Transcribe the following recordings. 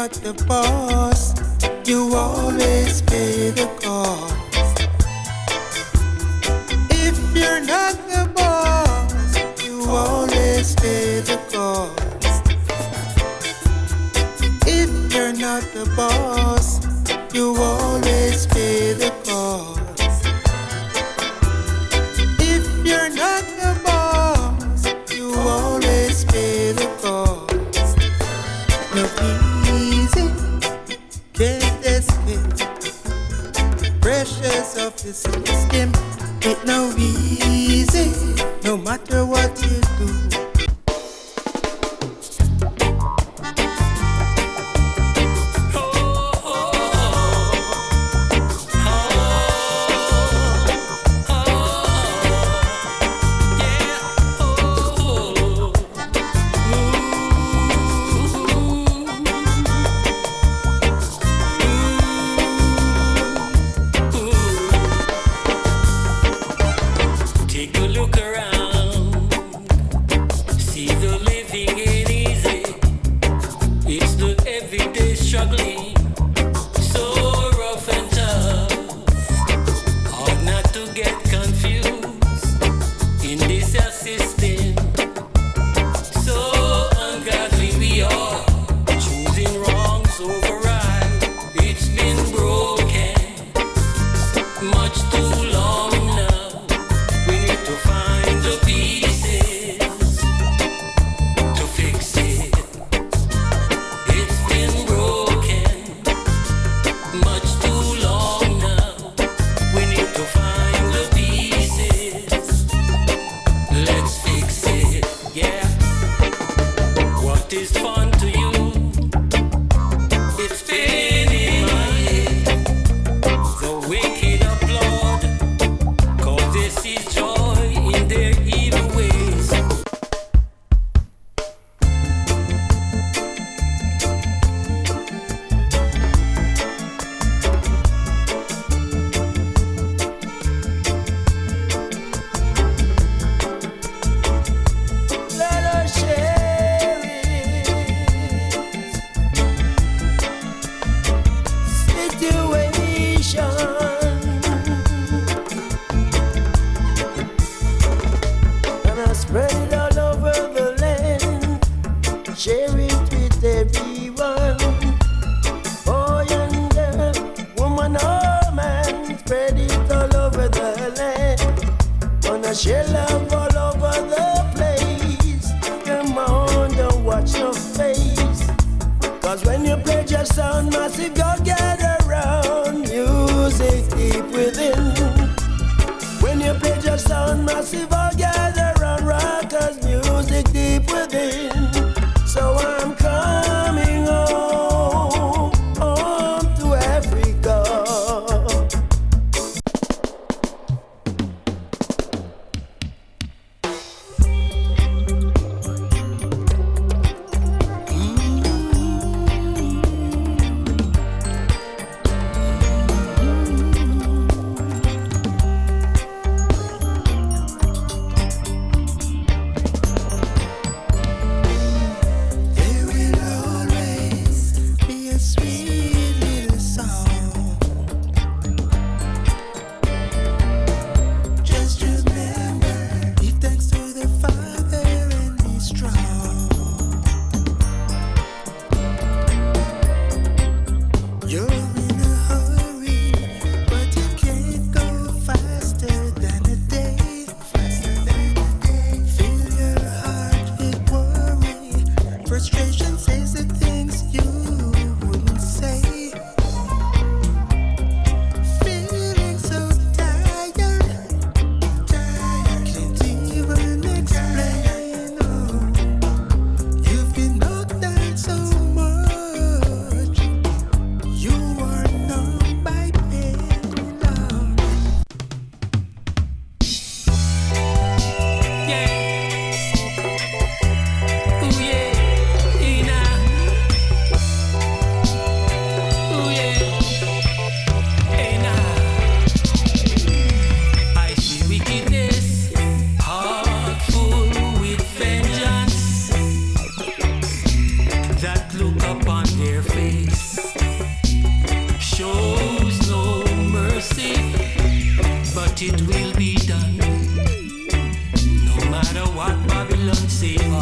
not the boss, you always pay the cost. If you're not the boss, you always pay the cost. If you're not the boss, you always pay the cost. If you're not the boss, you always pay the cost. No easy, can't escape pressures of the system. It no easy, no matter what you do.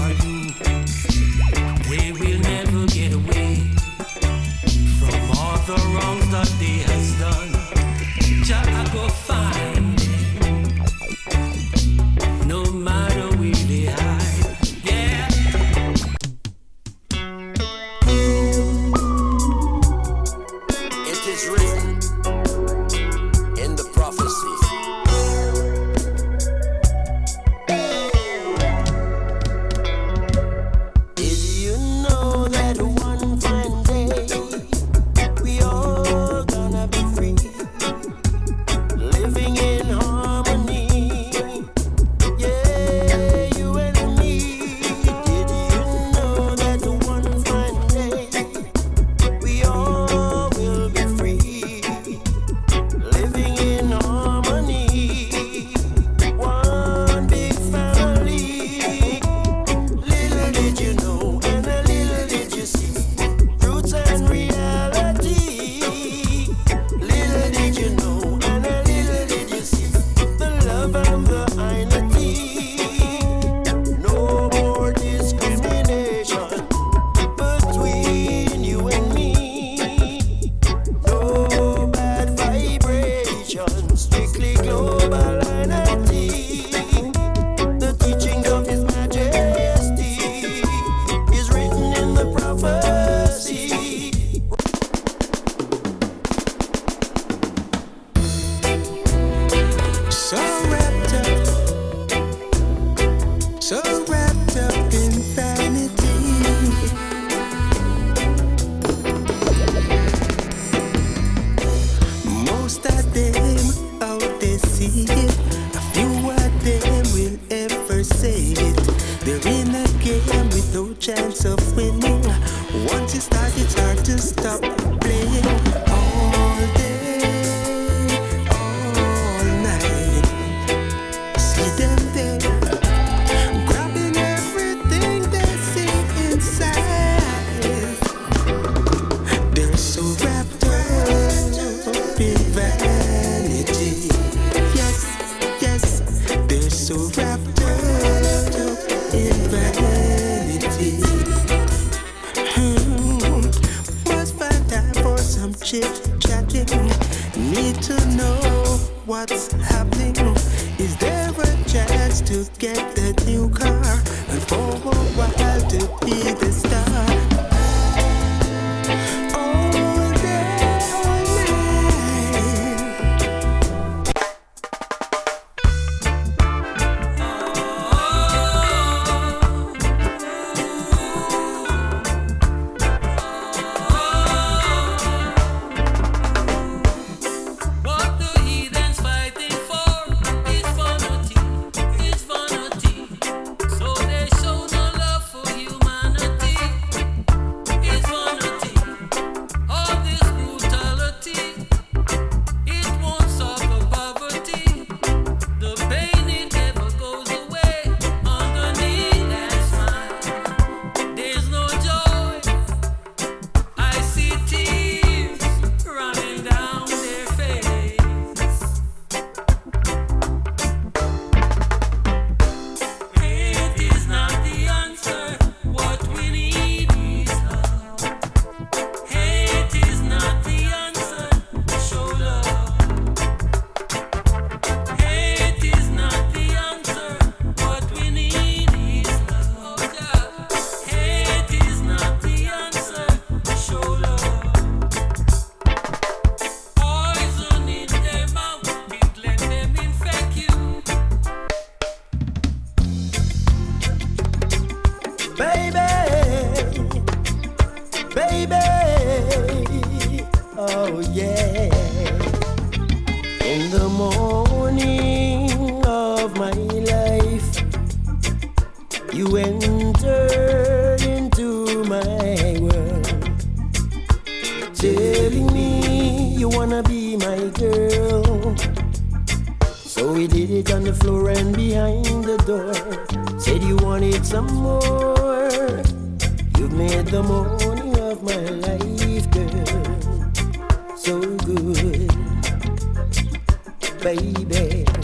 or you, they will never get away from all the wrongs that they has done. Jah I go find them, no matter where they hide. Yeah. It is written in the prophecy. Did you know that one fine day we all gonna be free, living in harmony? Yeah, you and me. Did you know that one fine day we all will be free, living in harmony? One big family. Little did you know, and a little did you see, roots and reality. Little did you know, and a little did you see, the love and the unity. No more discrimination between you and me. No bad vibrations, strictly global unity. The teaching of His Majesty is written in the prophecy. So wrapped up in vanity. Most of them out there see it, a few of them will ever say it. They're in a game with no chance of winning. Once you start, it's hard to stop playing. All day, all night, see them there, grabbing everything they see inside. They're so wrapped up in vanity. Yes, yes, they're so wrapped up in vanity. Must find time for some chit-chatting. Need to know what's happening. Is there a chance to get the new car and for a while to be the star? All day, all night. What the heathens fighting for is vanity, it's vanity. So they show no love for humanity, it's vanity. All this brutality, it won't solve the poverty. The pain, it never goes away underneath that smile. There's no joy, I see tears running down their face. Hate is not the answer, what we need is love. Hate is not the answer, show love. Hate is not the answer, what we need is love. Hate is not the answer, show love. Poison in their mouth, it let them infect you. Baby, baby, oh yeah. In the morning of my life, you entered into my world, telling me you wanna be my girl. So we did it on the floor and behind the door. Said you wanted some more. You've made the morning of my life, girl, so good, baby.